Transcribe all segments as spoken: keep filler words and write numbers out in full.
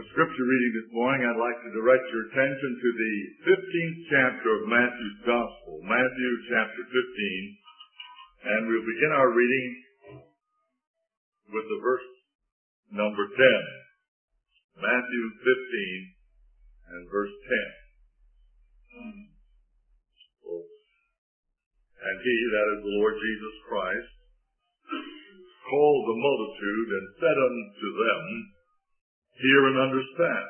Our scripture reading this morning, I'd like to direct your attention to the fifteenth chapter of Matthew's Gospel, Matthew chapter fifteen, and we'll begin our reading with the verse number ten. Matthew fifteen and verse ten. And he, that is the Lord Jesus Christ, called the multitude and said unto them, Hear and understand.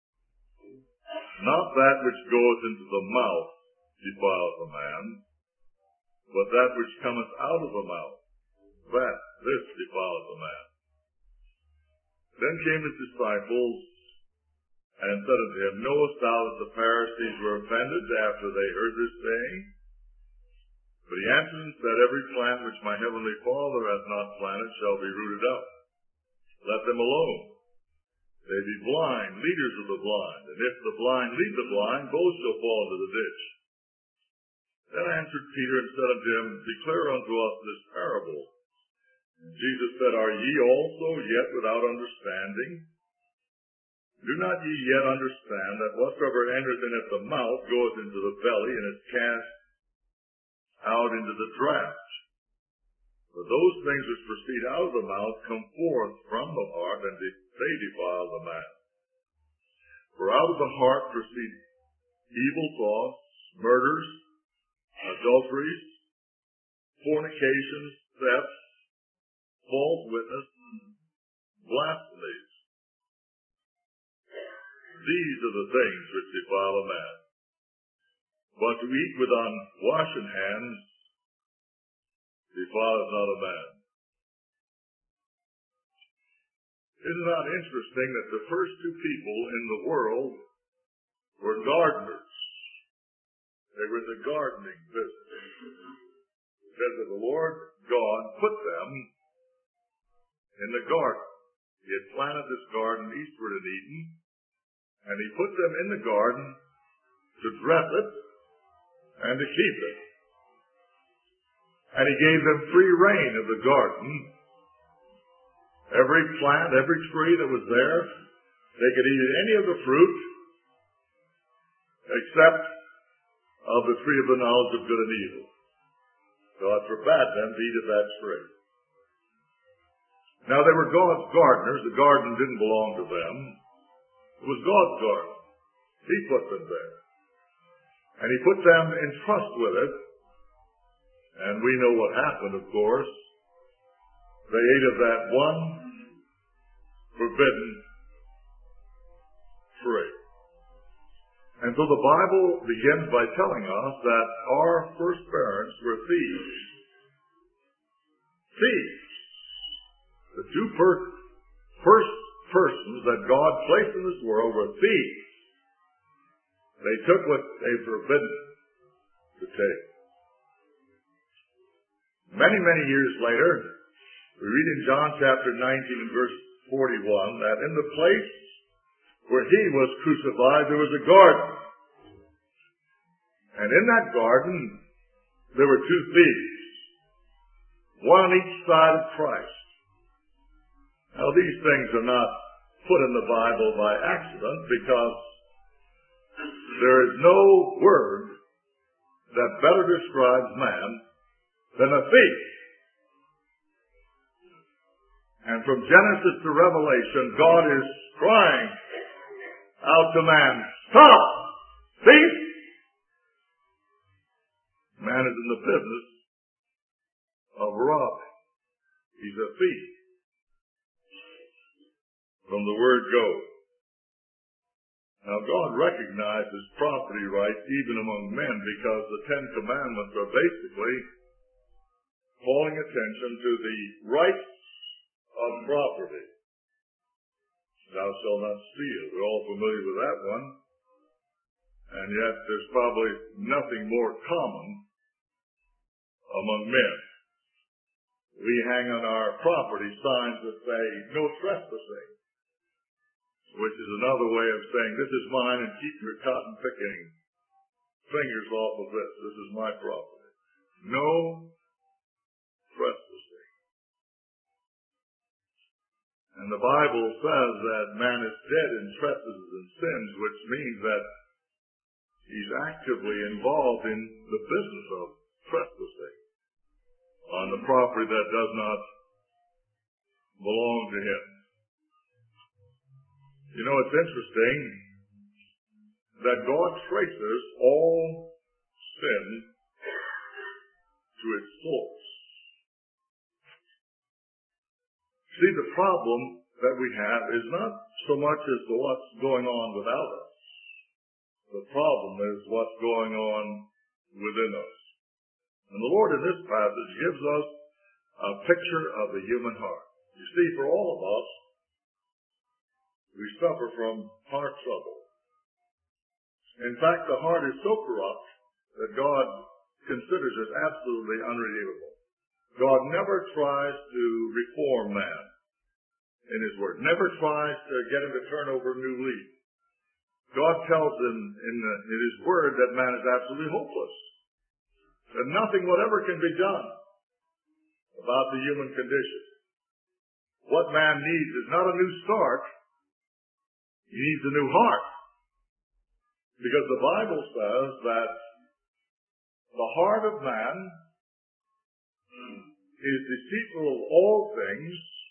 Not that which goeth into the mouth defileth a man, but that which cometh out of the mouth, that this defileth a man. Then came his disciples and said unto him, Knowest thou that the Pharisees were offended after they heard this saying? But he answered and said, Every plant which my heavenly Father hath not planted shall be rooted up. Let them alone. They be blind, leaders of the blind, and if the blind lead the blind, both shall fall into the ditch. Then answered Peter and said unto him, Declare unto us this parable. And Jesus said, Are ye also yet without understanding? Do not ye yet understand that whatsoever entereth in at the mouth goeth into the belly, and is cast out into the draught? For those things which proceed out of the mouth come forth from the heart, and they defile the man. For out of the heart proceed evil thoughts, murders, adulteries, fornications, thefts, false witness, blasphemies. These are the things which defile a man. But to eat with unwashen hands defileth not a man. Isn't it not interesting that the first two people in the world were gardeners? They were in the gardening business. It says that the Lord God put them in the garden. He had planted this garden eastward in Eden, and he put them in the garden to dress it and to keep it. And he gave them free reign of the garden. Every plant, every tree that was there, they could eat any of the fruit except of the tree of the knowledge of good and evil. God forbade them to eat of that tree. Now they were God's gardeners. The garden didn't belong to them. It was God's garden. He put them there. And he put them in trust with it. And we know what happened, of course. They ate of that one forbidden tree. And so the Bible begins by telling us that our first parents were thieves. Thieves. The two per- first persons that God placed in this world were thieves. They took what they forbidden to take. Many, many years later, we read in John chapter nineteen and verse forty-one that in the place where he was crucified there was a garden. And in that garden there were two thieves, one on each side of Christ. Now these things are not put in the Bible by accident, because there is no word that better describes man than a thief. And from Genesis to Revelation, God is crying out to man, Stop! Thief! Man is in the business of robbing. He's a thief. From the word go. Now God recognizes property rights even among men, because the Ten Commandments are basically calling attention to the rights of property. Thou shalt not steal. We're all familiar with that one. And yet there's probably nothing more common among men. We hang on our property signs that say, no trespassing, which is another way of saying, this is mine and keep your cotton picking fingers off of this. This is my property. No trespassing. And the Bible says that man is dead in trespasses and sins, which means that he's actively involved in the business of trespassing on the property that does not belong to him. You know, it's interesting that God traces all sin to its source. See, the problem that we have is not so much as to what's going on without us. The problem is what's going on within us. And the Lord in this passage gives us a picture of the human heart. You see, for all of us, we suffer from heart trouble. In fact, the heart is so corrupt that God considers it absolutely unredeemable. God never tries to reform man in His Word, never tries to get him to turn over a new leaf. God tells him in, the, in His Word that man is absolutely hopeless, that nothing whatever can be done about the human condition. What man needs is not a new start, he needs a new heart. Because the Bible says that the heart of man is deceitful of all things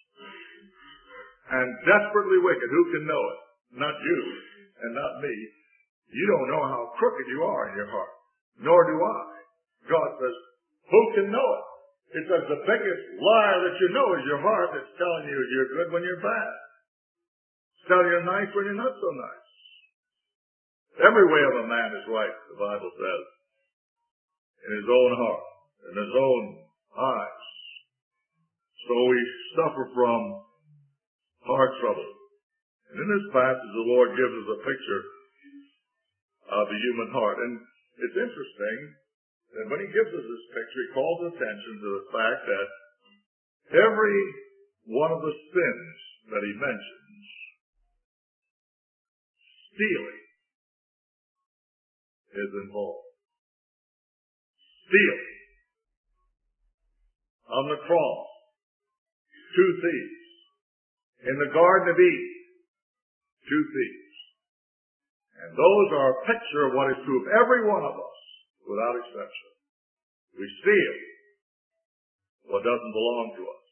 and desperately wicked. Who can know it? Not you and not me. You don't know how crooked you are in your heart. Nor do I. God says, who can know it? It says the biggest liar that you know is your heart that's telling you you're good when you're bad. It's telling you nice when you're not so nice. Every way of a man is right, the Bible says, in his own heart, in his own eyes. So we suffer from heart trouble. And in this passage, the Lord gives us a picture of the human heart. And it's interesting that when He gives us this picture, He calls attention to the fact that every one of the sins that He mentions, stealing, is involved. Stealing. On the cross, two thieves. In the Garden of Eden, two thieves. And those are a picture of what is true of every one of us, without exception. We steal what doesn't belong to us.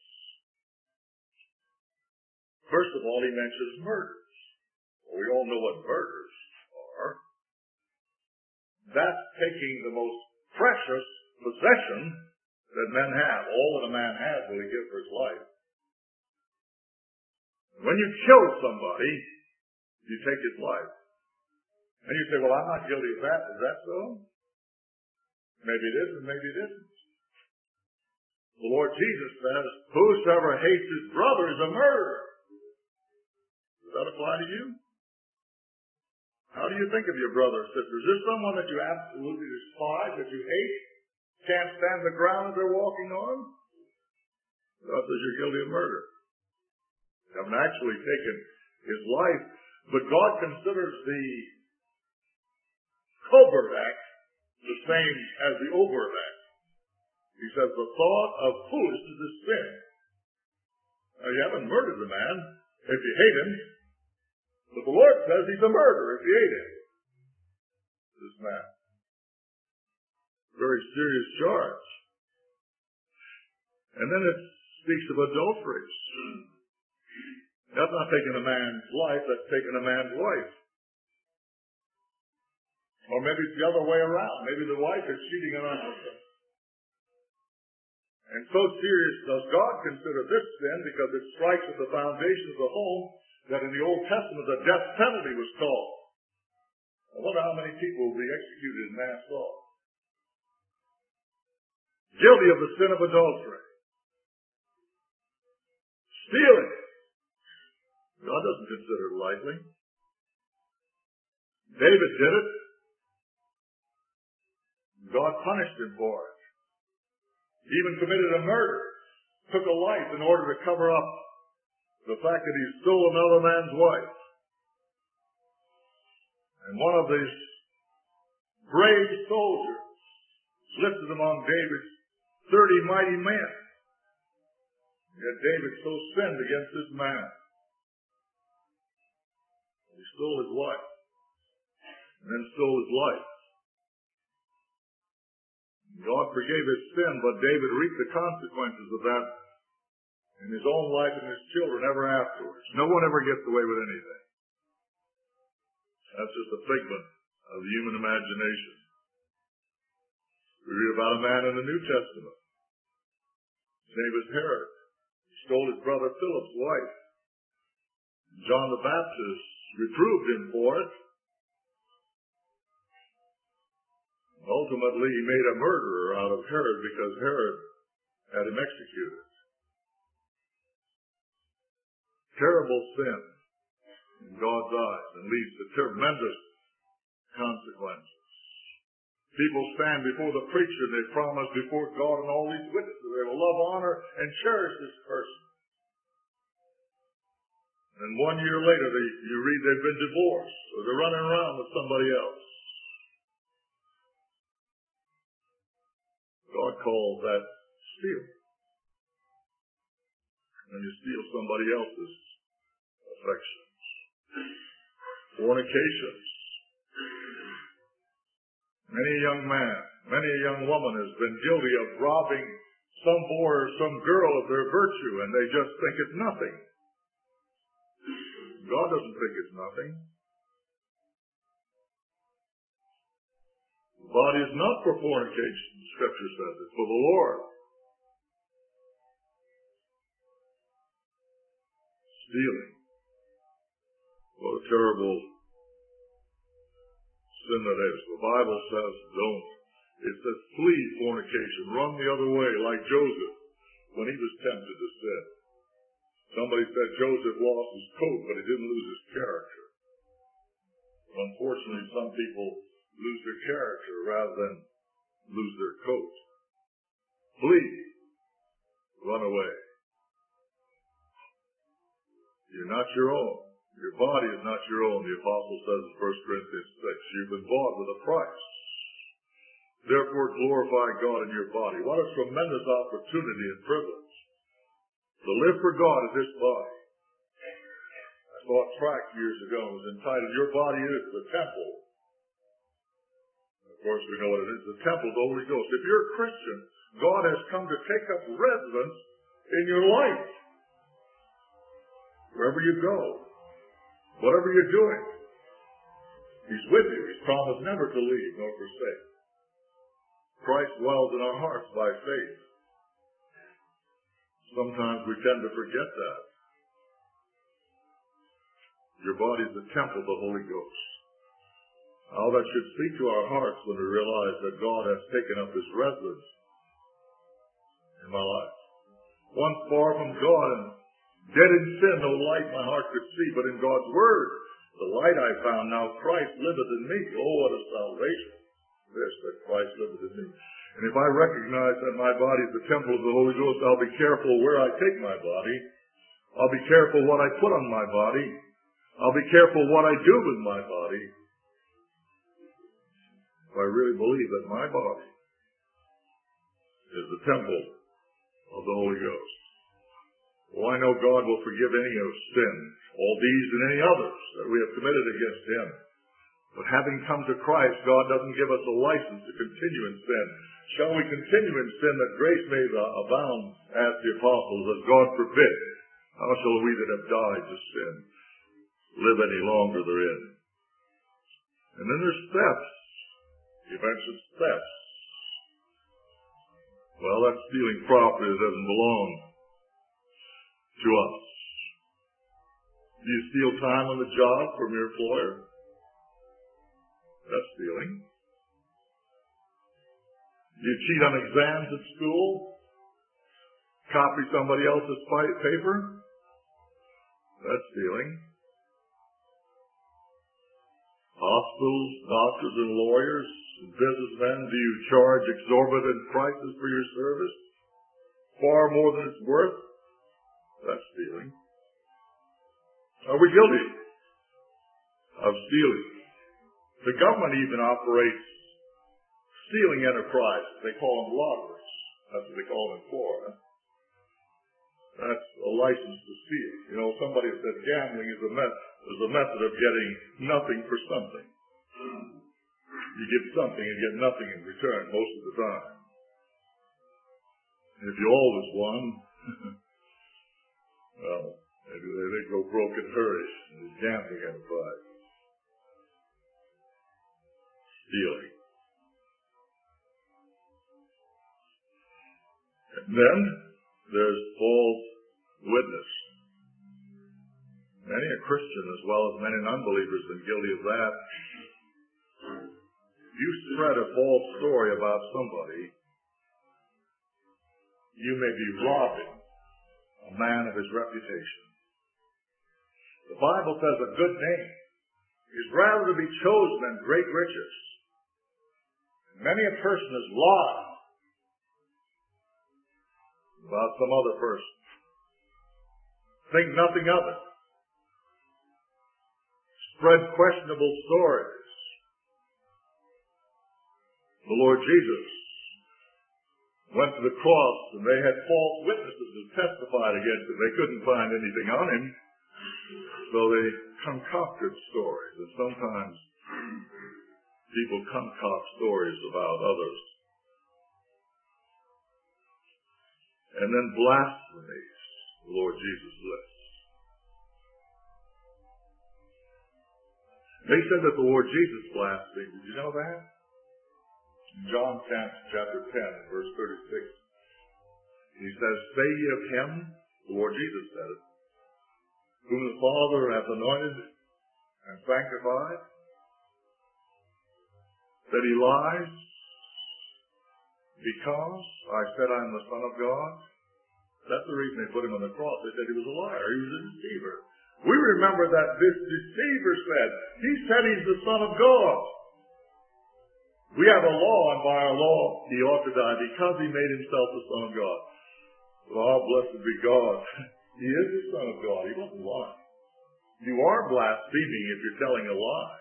First of all, He mentions murders. Well, we all know what murders are. That's taking the most precious possession that men have. All that a man has will he give for his life. When you kill somebody, you take his life. And you say, well, I'm not guilty of that. Is that so? Maybe it is and maybe it isn't. The Lord Jesus says, whosoever hates his brother is a murderer. Does that apply to you? How do you think of your brother or sister? Is there someone that you absolutely despise, that you hate, can't stand the ground that they're walking on? God says you're guilty of murder. You haven't actually taken his life, but God considers the covert act the same as the overt act. He says the thought of foolishness is sin. Now, you haven't murdered the man if you hate him, but the Lord says he's a murderer if you hate him. This man. Very serious charge. And then it speaks of adultery. That's not taking a man's life, that's taking a man's wife. Or maybe it's the other way around. Maybe the wife is cheating on her husband. And so serious does God consider this sin because it strikes at the foundation of the home that in the Old Testament the death penalty was called. I wonder how many people will be executed in mass slaughter. Guilty of the sin of adultery. Stealing. God doesn't consider it lightly. David did it. God punished him for it. He even committed a murder. Took a life in order to cover up the fact that he stole another man's wife. And one of these brave soldiers listed among David's thirty mighty men. Yet David so sinned against this man stole his wife, and then stole his life. God forgave his sin, but David reaped the consequences of that in his own life and his children ever afterwards. No one ever gets away with anything. That's just a figment of the human imagination. We read about a man in the New Testament. His name was Herod. He stole his brother Philip's wife. John the Baptist reproved him for it. Ultimately, he made a murderer out of Herod because Herod had him executed. Terrible sin in God's eyes and leads to tremendous consequences. People stand before the preacher and they promise before God and all these witnesses they will love, honor, and cherish this person. And one year later, they, you read they've been divorced or they're running around with somebody else. God calls that stealing. When you steal somebody else's affections. Fornications. Many a young man, many a young woman has been guilty of robbing some boy or some girl of their virtue, and they just think it's nothing. God doesn't think it's nothing. The body is not for fornication, the Scripture says. It's for the Lord. Stealing. What a terrible sin that is. The Bible says don't. It says flee fornication. Run the other way like Joseph when he was tempted to sin. Somebody said Joseph lost his coat, but he didn't lose his character. Unfortunately, some people lose their character rather than lose their coat. Flee. Run away. You're not your own. Your body is not your own, the apostle says in First Corinthians six. You've been bought with a price. Therefore glorify God in your body. What a tremendous opportunity and privilege to live for God in this body. I saw a tract years ago. It was entitled, Your Body is the Temple. Of course, we know what it is. The temple of the Holy Ghost. If you're a Christian, God has come to take up residence in your life. Wherever you go, whatever you're doing, He's with you. He's promised never to leave nor forsake. Christ dwells in our hearts by faith. Sometimes we tend to forget that. Your body is the temple of the Holy Ghost. How that should speak to our hearts when we realize that God has taken up His residence in my life. Once far from God and dead in sin, no light my heart could see, but in God's Word, the light I found. Now Christ liveth in me. Oh, what a salvation. This, that Christ liveth in me. And if I recognize that my body is the temple of the Holy Ghost, I'll be careful where I take my body. I'll be careful what I put on my body. I'll be careful what I do with my body. If I really believe that my body is the temple of the Holy Ghost. Well, I know God will forgive any of sin, all these and any others that we have committed against Him. But having come to Christ, God doesn't give us a license to continue in sin. Shall we continue in sin that grace may abound, asked the apostles, as God forbid? How shall we that have died to sin live any longer therein? And then there's thefts. You mentioned thefts. Well, that's stealing property that doesn't belong to us. Do you steal time on the job from your employer? That's stealing. Do you cheat on exams at school? Copy somebody else's paper? That's stealing. Hospitals, doctors, and lawyers, and businessmen, do you charge exorbitant prices for your service? Far more than it's worth? That's stealing. Are we guilty of stealing? The government even operates stealing enterprises. They call them loggers. That's what they call them in Florida. That's a license to steal. You know, somebody said gambling is a, met- is a method of getting nothing for something. You give something and get nothing in return most of the time. And if you always won, well, maybe they, they go broke in hurries in this gambling enterprise. Stealing. And then there's false witness. Many a Christian as well as many unbelievers have been guilty of that. You spread a false story about somebody, you may be robbing a man of his reputation. The Bible says a good name is rather to be chosen than great riches. Many a person has lied about some other person. Think nothing of it. Spread questionable stories. The Lord Jesus went to the cross and they had false witnesses who testified against him. They couldn't find anything on him, so they concocted stories. And sometimes people concoct stories about others. And then blasphemies, the Lord Jesus lists. They said that the Lord Jesus blasphemed. Did you know that? In John chapter ten, verse thirty-six, he says, "Say ye of him," the Lord Jesus said it, "whom the Father hath anointed and sanctified, that he lies, because I said I am the Son of God." That's the reason they put him on the cross. They said he was a liar. He was a deceiver. We remember that this deceiver said, he said he's the Son of God. We have a law, and by our law he ought to die because he made himself the Son of God. Oh, blessed be God. He is the Son of God. He wasn't lying. You are blaspheming if you're telling a lie.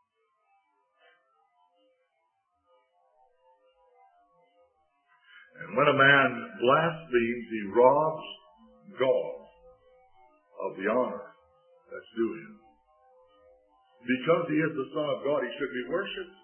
And when a man blasphemes, he robs God of the honor that's due him. Because he is the Son of God, he should be worshipped.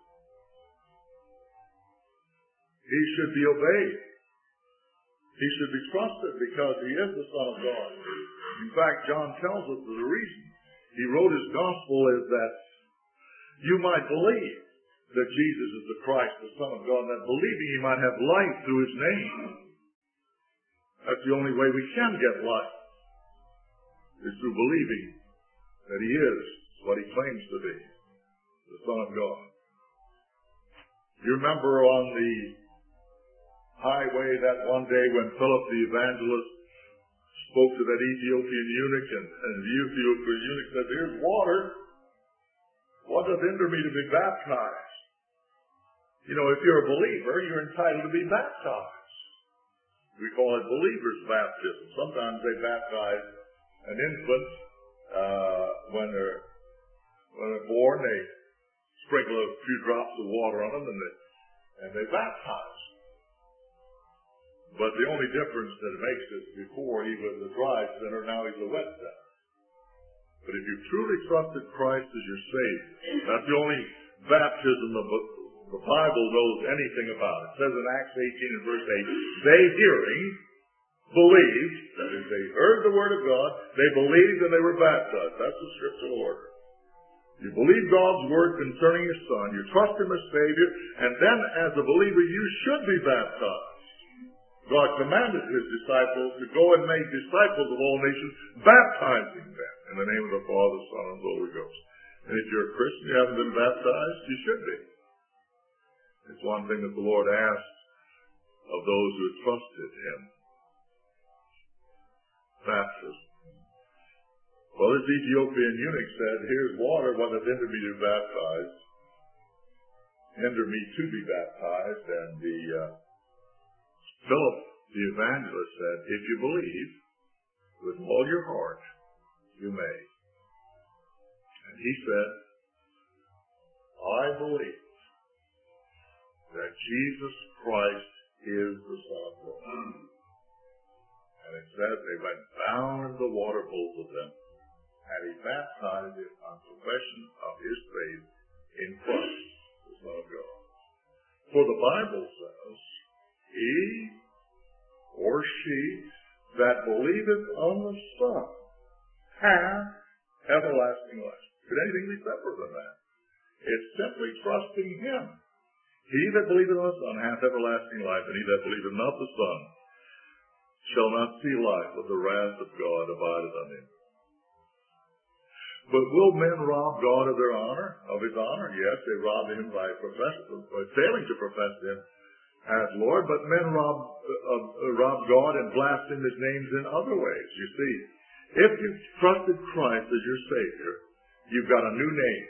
He should be obeyed. He should be trusted because he is the Son of God. In fact, John tells us that the reason he wrote his gospel is that you might believe that Jesus is the Christ, the Son of God, and that believing you might have life through his name. That's the only way we can get life, is through believing that he is what he claims to be, the Son of God. You remember on the highway that one day when Philip the evangelist spoke to that Ethiopian eunuch, and, and the Ethiopian eunuch said, "Here's water. What does hinder me to be baptized?" You know, if you're a believer, you're entitled to be baptized. We call it believer's baptism. Sometimes they baptize an infant uh, when they're when they're born. They sprinkle a few drops of water on them, and they, and they baptize. But the only difference that it makes is before he was a dry sinner, now he's a wet sinner. But if you truly trusted Christ as your Savior, that's the only baptism of the Bible knows anything about. It says in Acts eighteen and verse eight, they hearing believed, that is, they heard the word of God, they believed and they were baptized. That's the scriptural order. You believe God's word concerning his Son, you trust him as Savior, and then as a believer you should be baptized. God commanded his disciples to go and make disciples of all nations, baptizing them in the name of the Father, Son, and Holy Ghost. And if you're a Christian, you haven't been baptized, you should be. It's one thing that the Lord asked of those who had trusted him. Baptism. Well, this Ethiopian eunuch said, "Here's water, what does hinder me to be baptized? Hinder me to be baptized." And the uh, Philip, the evangelist, said, "If you believe with all your heart, you may." And he said, "I believe that Jesus Christ is the Son of God." And it says they went down in the water, both of them, and he baptized him on confession of his faith in Christ, the Son of God. For the Bible says, he or she that believeth on the Son hath everlasting life. Could anything be separate than that? It's simply trusting him. He that believeth on the Son hath everlasting life, and he that believeth not the Son shall not see life, but the wrath of God abideth on him. But will men rob God of their honor, of his honor? Yes, they rob him by, profess, by failing to profess him as Lord, but men rob, uh, uh, rob God and blaspheme his names in other ways. You see, if you've trusted Christ as your Savior, you've got a new name.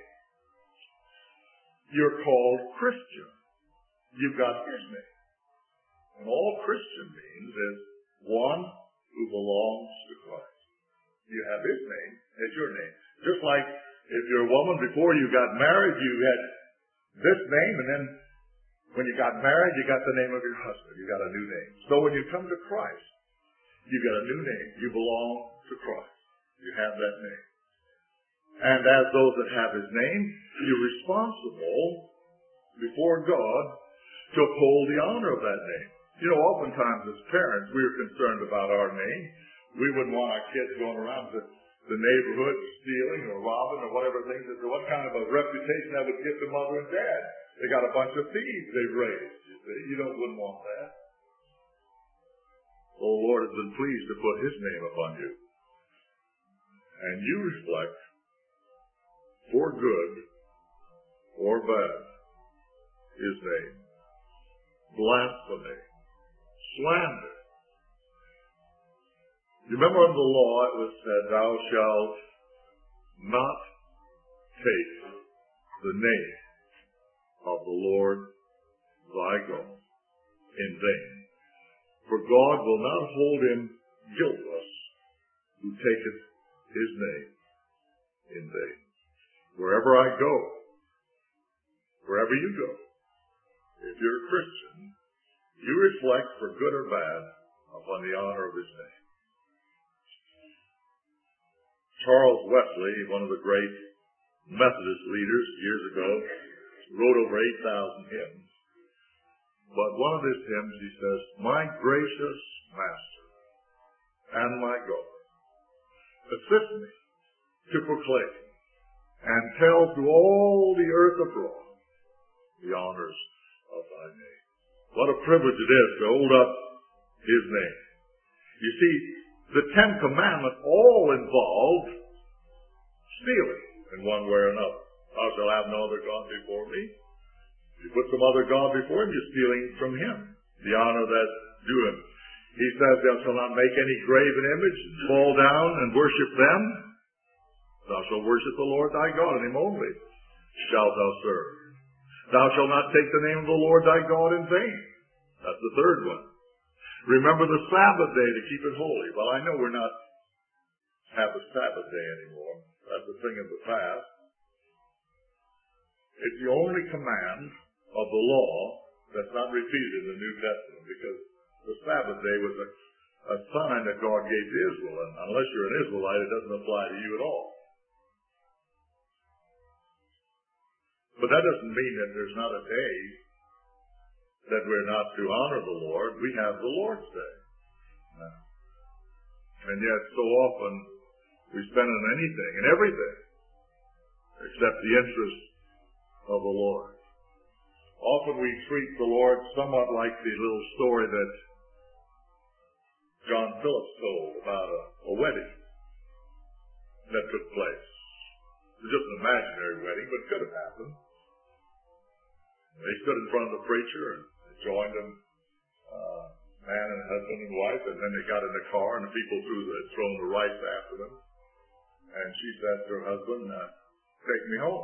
You're called Christian. You've got his name. And all Christian means is one who belongs to Christ. You have his name as your name. Just like if you're a woman, before you got married, you had this name, and then when you got married, you got the name of your husband. You got a new name. So when you come to Christ, you got a new name. You belong to Christ. You have that name. And as those that have his name, you're responsible before God to uphold the honor of that name. You know, oftentimes as parents, we are concerned about our name. We wouldn't want our kids going around the, the neighborhood stealing or robbing or whatever things. So what kind of a reputation that would give to mother and dad? They got a bunch of thieves they've raised. You see, you don't wouldn't want that. Oh, the Lord has been pleased to put his name upon you. And you reflect, for good or bad, his name. Blasphemy. Slander. You remember under the law it was said, thou shalt not take the name of the Lord thy God in vain. For God will not hold him guiltless who taketh his name in vain. Wherever I go, wherever you go, if you're a Christian, you reflect for good or bad upon the honor of his name. Charles Wesley, one of the great Methodist leaders years ago, wrote over eight thousand hymns. But one of his hymns, he says, my gracious Master and my God, assist me to proclaim and tell to all the earth abroad the honors of thy name. What a privilege it is to hold up his name. You see, the Ten Commandments all involve stealing in one way or another. Thou shalt have no other God before me. If you put some other God before him, you're stealing from him the honor that's due him. He says, thou shalt not make any graven image and fall down and worship them. Thou shalt worship the Lord thy God, and him only shalt thou serve. Thou shalt not take the name of the Lord thy God in vain. That's the third one. Remember the Sabbath day to keep it holy. Well, I know we're not have a Sabbath day anymore. That's a thing of the past. It's the only command of the law that's not repeated in the New Testament, because the Sabbath day was a, a sign that God gave to Israel, and unless you're an Israelite, it doesn't apply to you at all. But that doesn't mean that there's not a day that we're not to honor the Lord. We have the Lord's Day. And yet so often we spend on anything and everything except the interest of the Lord. Often we treat the Lord somewhat like the little story that John Phillips told about a, a wedding that took place. It was just an imaginary wedding, but it could have happened. They stood in front of the preacher and joined him, uh, man and husband and wife, and then they got in the car and the people threw the, had thrown the rice after them. And she said to her husband, uh, take me home.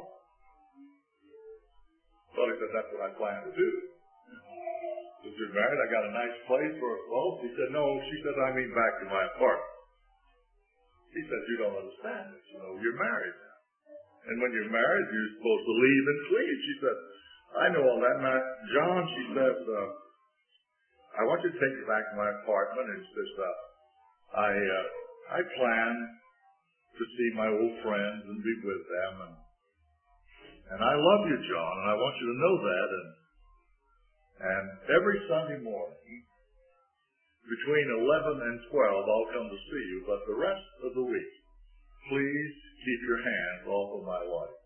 Well, he said, that's what I plan to do. Since you're married, I got a nice place for us both. He said, no, she said, I mean back to my apartment. He said, you don't understand this. You know, you're married now. And when you're married, you're supposed to leave and cleave. She said, I know all that. Now, John, she says, uh, I want you to take me back to my apartment. And she says, uh, I uh, I plan to see my old friends and be with them, and and I love you, John, and I want you to know that. And and every Sunday morning, between eleven and twelve, I'll come to see you. But the rest of the week, please keep your hands off of my wife.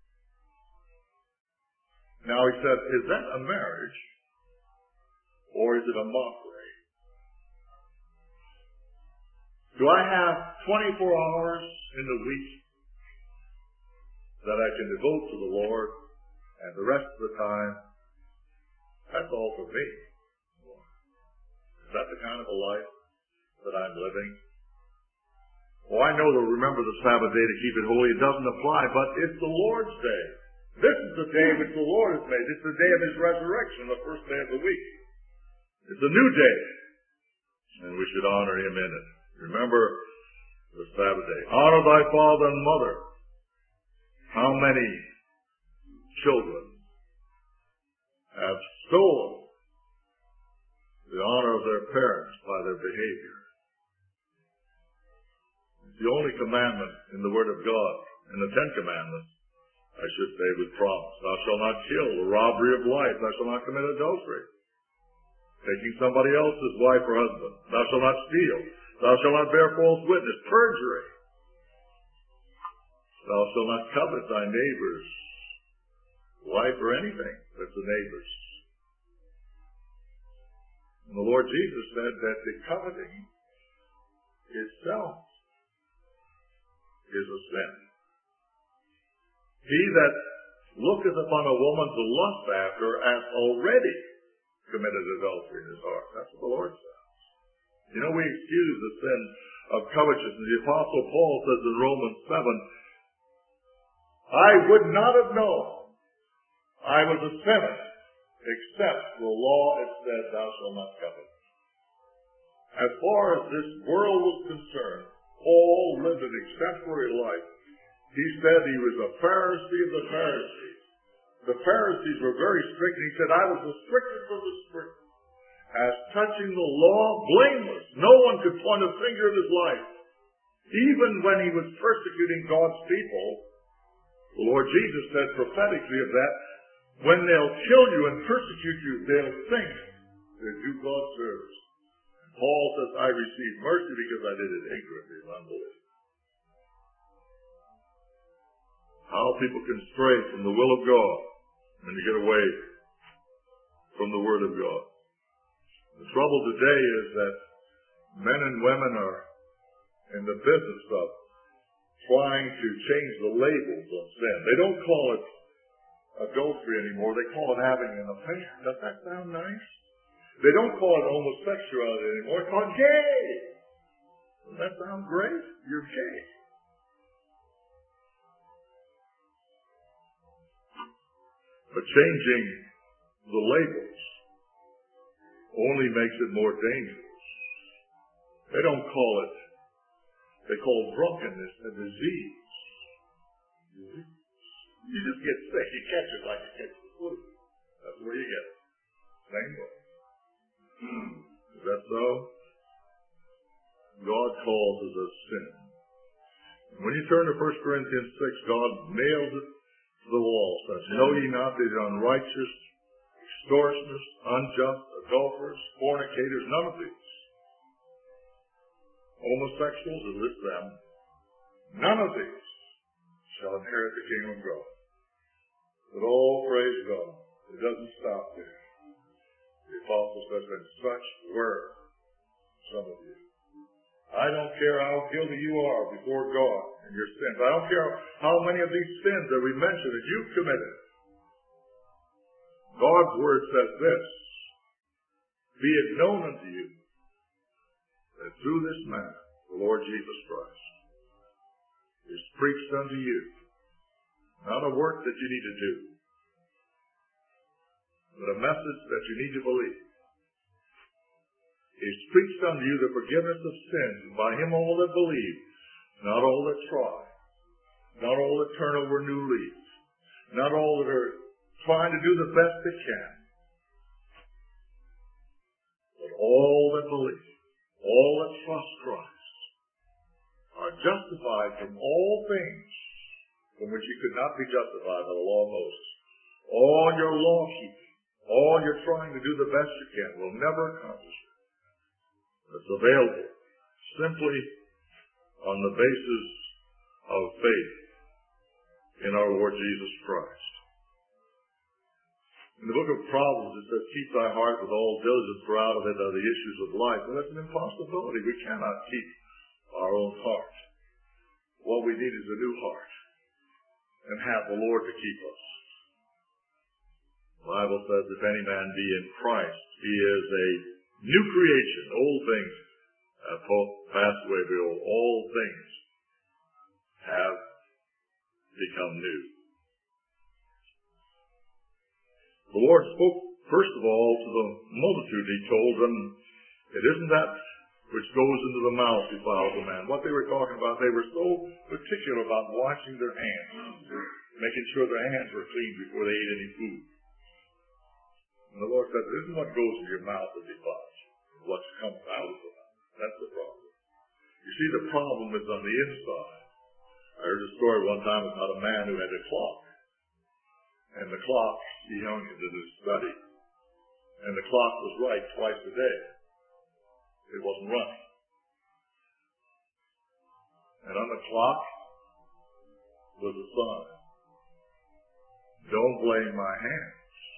Now he said, is that a marriage, or is it a mockery? Do I have twenty-four hours in the week that I can devote to the Lord, and the rest of the time, that's all for me? Is that the kind of a life that I'm living? Well, I know to remember the Sabbath day to keep it holy. It doesn't apply, but it's the Lord's day. This is the day which the Lord has made. It's the day of His resurrection, the first day of the week. It's a new day, and we should honor Him in it. Remember the Sabbath day. Honor thy father and mother. How many children have stolen the honor of their parents by their behavior? It's the only commandment in the Word of God, in the Ten Commandments, I should say, with promise. Thou shalt not kill, the robbery of life. Thou shalt not commit adultery, taking somebody else's wife or husband. Thou shalt not steal. Thou shalt not bear false witness, perjury. Thou shalt not covet thy neighbor's wife or anything that's a neighbor's. And the Lord Jesus said that the coveting itself is a sin. He that looketh upon a woman to lust after her hath already committed adultery in his heart. That's what the Lord says. You know, we excuse the sin of covetousness. The Apostle Paul says in Romans seven, I would not have known I was a sinner except the law had said, thou shalt not covet. As far as this world was concerned, Paul lived an exemplary life. He said he was a Pharisee of the Pharisees. The Pharisees were very strict, and he said, I was the strictest of the strict. As touching the law, blameless. No one could point a finger at his life. Even when he was persecuting God's people, the Lord Jesus said prophetically of that, when they'll kill you and persecute you, they'll think they do God's service. Paul says, I received mercy because I did it ignorantly of unbelief. How people can stray from the will of God and to get away from the Word of God. The trouble today is that men and women are in the business of trying to change the labels of sin. They don't call it adultery anymore. They call it having an affair. Does that sound nice? They don't call it homosexuality anymore. It's called gay. Does that sound great? You're gay. But changing the labels only makes it more dangerous. They don't call it, they call drunkenness a disease. You just get sick. You catch it like you catch the flu. That's where you get it. Same way. Is that so? God calls it a sin. When you turn to First Corinthians six, God nails it to the wall. Says, know ye not that unrighteous, extortionists, unjust, adulterers, fornicators, none of these. Homosexuals, it lists them. None of these shall inherit the kingdom of God. But oh, praise God, it doesn't stop there. The Apostle says, and such were some of you. I don't care how guilty you are before God in your sins. I don't care how many of these sins that we mentioned that you've committed. God's Word says this, be it known unto you that through this man, the Lord Jesus Christ, is preached unto you, not a work that you need to do, but a message that you need to believe. Is preached unto you the forgiveness of sins, and by him all that believe, not all that try, not all that turn over new leaves, not all that are trying to do the best they can, but all that believe, all that trust Christ, are justified from all things from which you could not be justified by the law of Moses. All your law keeping, all your trying to do the best you can will never accomplish it. It's available simply on the basis of faith in our Lord Jesus Christ. In the book of Proverbs it says, keep thy heart with all diligence, for out of it are the issues of life. Well, that's an impossibility. We cannot keep our own heart. What we need is a new heart, and have the Lord to keep us. The Bible says, if any man be in Christ, he is a new creation. Old things have passed away, behold, all things have become new. The Lord spoke, first of all, to the multitude. He told them, it isn't that which goes into the mouth defiles a man. What they were talking about, they were so particular about washing their hands, making sure their hands were clean before they ate any food. And the Lord said, it isn't what goes into your mouth that defiles you, what comes out of the mouth. That's the problem. You see, the problem is on the inside. I heard a story one time about a man who had a clock. And the clock, he hung it in his study. And the clock was right twice a day. It wasn't running. And on the clock was a sign. Don't blame my hands.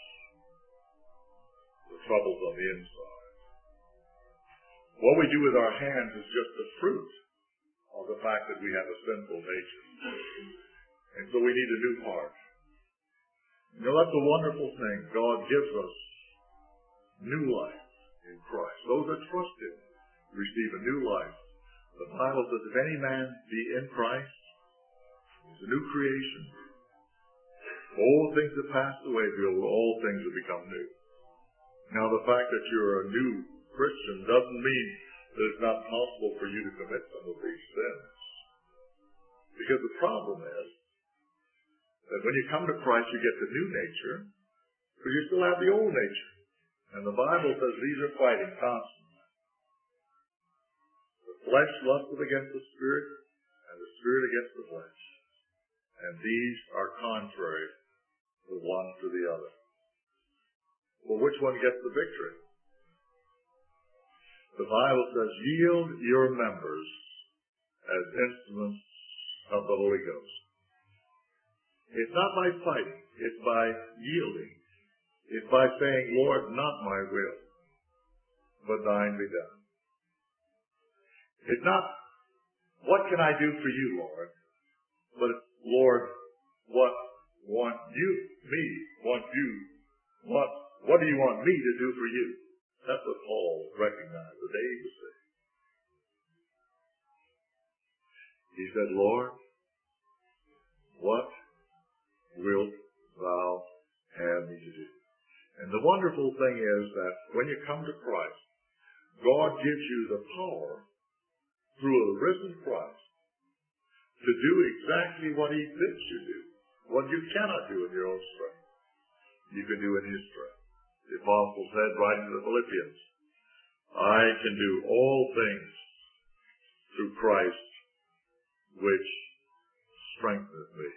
The trouble's on the inside. What we do with our hands is just the fruit of the fact that we have a sinful nature. And so we need a new heart. You know, that's a wonderful thing. God gives us new life in Christ. Those that trust Him receive a new life. The Bible says, if any man be in Christ, he's a new creation. All things have passed away, behold, all things have become new. Now, the fact that you're a new Christian doesn't mean that it's not possible for you to commit some of these sins. Because the problem is that when you come to Christ, you get the new nature, but you still have the old nature. And the Bible says these are fighting constantly. The flesh lusteth against the Spirit, and the Spirit against the flesh. And these are contrary the one to the other. Well, which one gets the victory? The Bible says, yield your members as instruments of the Holy Ghost. It's not by fighting. It's by yielding. It's by saying, Lord, not my will, but thine be done. It's not, what can I do for you, Lord? But it's, Lord, what want you, me, want you, what, what do you want me to do for you? That's what Paul recognized the day he was saved. He said, Lord, what wilt thou have me to do? And the wonderful thing is that when you come to Christ, God gives you the power through a risen Christ to do exactly what He bids you do. What you cannot do in your own strength, you can do in His strength. The Apostle said, writing to the Philippians, I can do all things through Christ which strengtheneth me.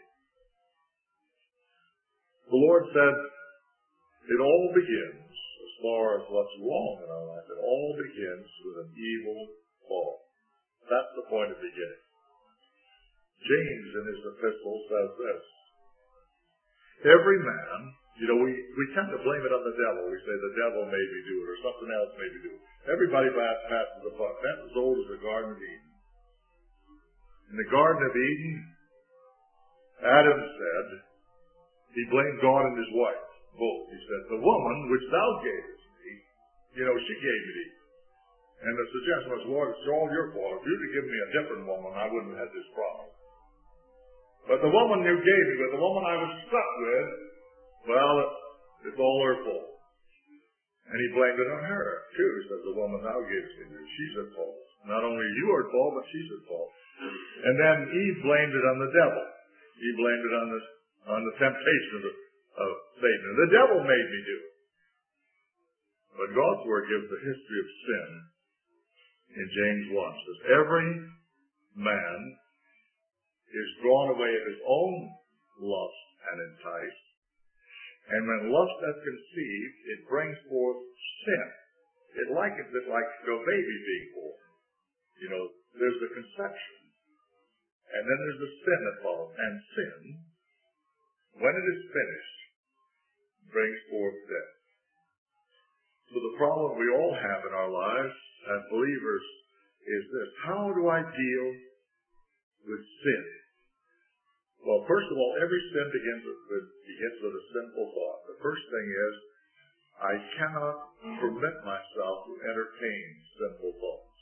The Lord said, it all begins, as far as what's wrong in our life, it all begins with an evil fall. That's the point of beginning. James in his epistle says this, every man, you know, we, we tend to blame it on the devil. We say the devil made me do it, or something else made me do it. Everybody passes the buck. That's as old as the Garden of Eden. In the Garden of Eden, Adam said, he blamed God and his wife, both. He said, the woman which thou gavest me, you know, she gave me to eat. And the suggestion was, Lord, it's all your fault. If you'd have given me a different woman, I wouldn't have had this problem. But the woman you gave me, but the woman I was stuck with, well, it's all her fault. And he blamed it on her, too. He said, the woman thou gavest me, she's at fault. Not only you are at fault, but she's at fault. And then Eve blamed it on the devil. He blamed it on the, on the temptation of, the, of Satan. And the devil made me do it. But God's Word gives the history of sin in James one. It says, every man is drawn away of his own lust and enticed. And when lust is conceived, it brings forth sin. It likens it like a baby being born. You know, there's the conception. And then there's the sin that follows. And sin, when it is finished, brings forth death. So the problem we all have in our lives as believers is this: how do I deal with sin? Well, first of all, every sin begins with, with, begins with a sinful thought. The first thing is, I cannot permit myself to entertain sinful thoughts.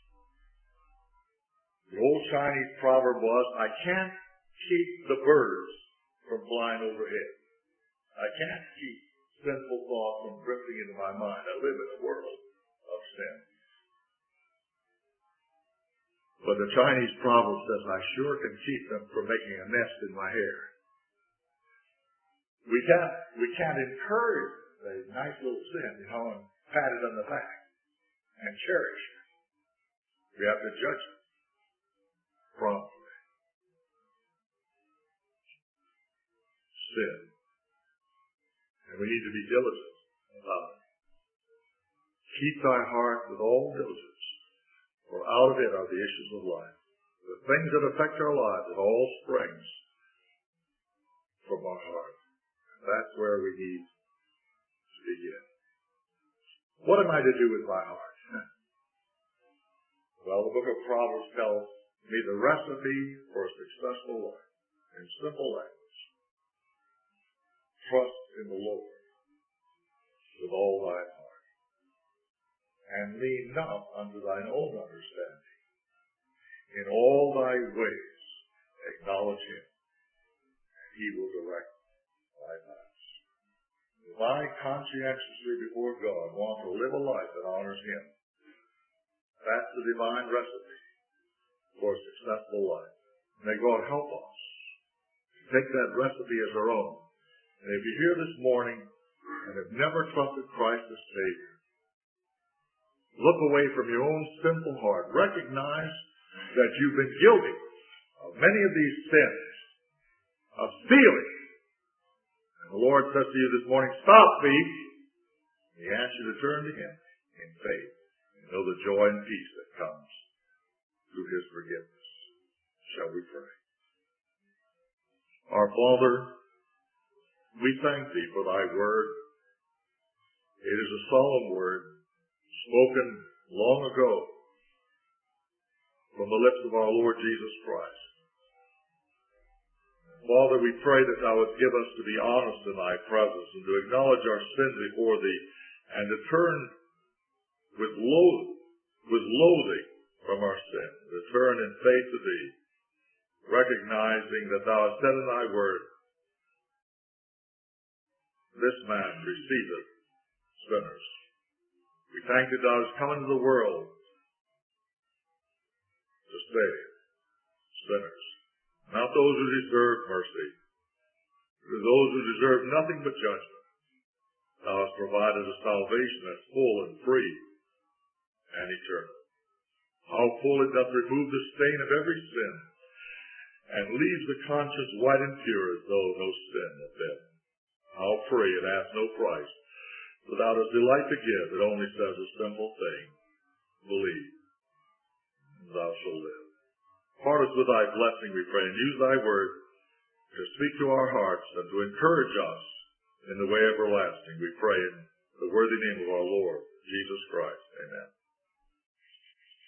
The old Chinese proverb was, I can't keep the birds from flying overhead. I can't keep sinful thoughts from drifting into my mind. I live in a world of sin. But the Chinese proverb says, I sure can keep them from making a nest in my hair. We can't, we can't encourage a nice little sin, you know, and pat it on the back and cherish it. We have to judge it promptly. Sin. And we need to be diligent about it. Keep thy heart with all diligence, for out of it are the issues of life. The things that affect our lives, it all springs from our heart. That's where we need to begin. What am I to do with my heart? Well, the book of Proverbs tells me the recipe for a successful life in simple language. Trust in the Lord with all thy heart, and lean not unto thine own understanding. In all thy ways acknowledge him, and he will direct thy paths. If I conscientiously before God want to live a life that honors him, that's the divine recipe for a successful life. May God help us to take that recipe as our own. And if you're here this morning and have never trusted Christ as Savior, look away from your own sinful heart. Recognize that you've been guilty of many of these sins, of stealing. And the Lord says to you this morning, stop thief. He asks you to turn to him in faith and know the joy and peace that comes through his forgiveness. Shall we pray? Our Father, we thank thee for thy word. It is a solemn word, spoken long ago from the lips of our Lord Jesus Christ. Father, we pray that thou would give us to be honest in thy presence and to acknowledge our sins before thee and to turn with loath, with loathing from our sin, to turn in faith to thee, recognizing that thou hast said in thy word, this man receiveth sinners. We thank thee thou hast come into the world to save sinners. Not those who deserve mercy, but those who deserve nothing but judgment. Thou hast provided a salvation that's full and free and eternal. How full it doth remove the stain of every sin and leaves the conscience white and pure as though no sin had been. How free, it asks no price. Without a delight to give, it only says a simple thing. Believe, and thou shalt live. Part us with thy blessing, we pray, and use thy word to speak to our hearts and to encourage us in the way everlasting. We pray in the worthy name of our Lord